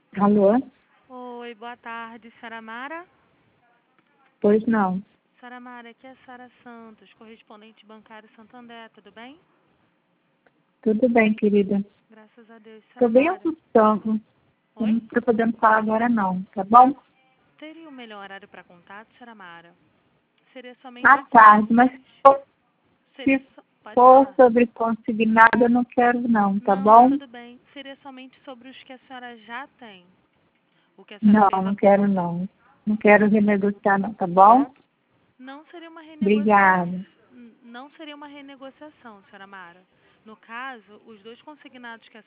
Alô? Oi, boa tarde, Sra. Mara. Pois não. Sra. Mara, aqui é a Sara Santos, correspondente bancário Santander, tudo bem? Tudo bem, querida. Graças a Deus, Sra. Estou bem Mara. almoçando. Eu Oi? não estou podendo falar agora não, tá bom? Teria o melhor horário para contato, Sra. Mara? Seria somente À tarde, mas se Pode for falar. sobre consignado, eu não quero não, tá Não, bom? tudo bem. Seria somente sobre os que a senhora já tem. O que a senhora Não, fez não quero não. Não quero renegociar não, tá bom? Não seria uma renegociação. Obrigada. Não seria uma renegociação, Sra. Mara. No caso, os dois consignados que a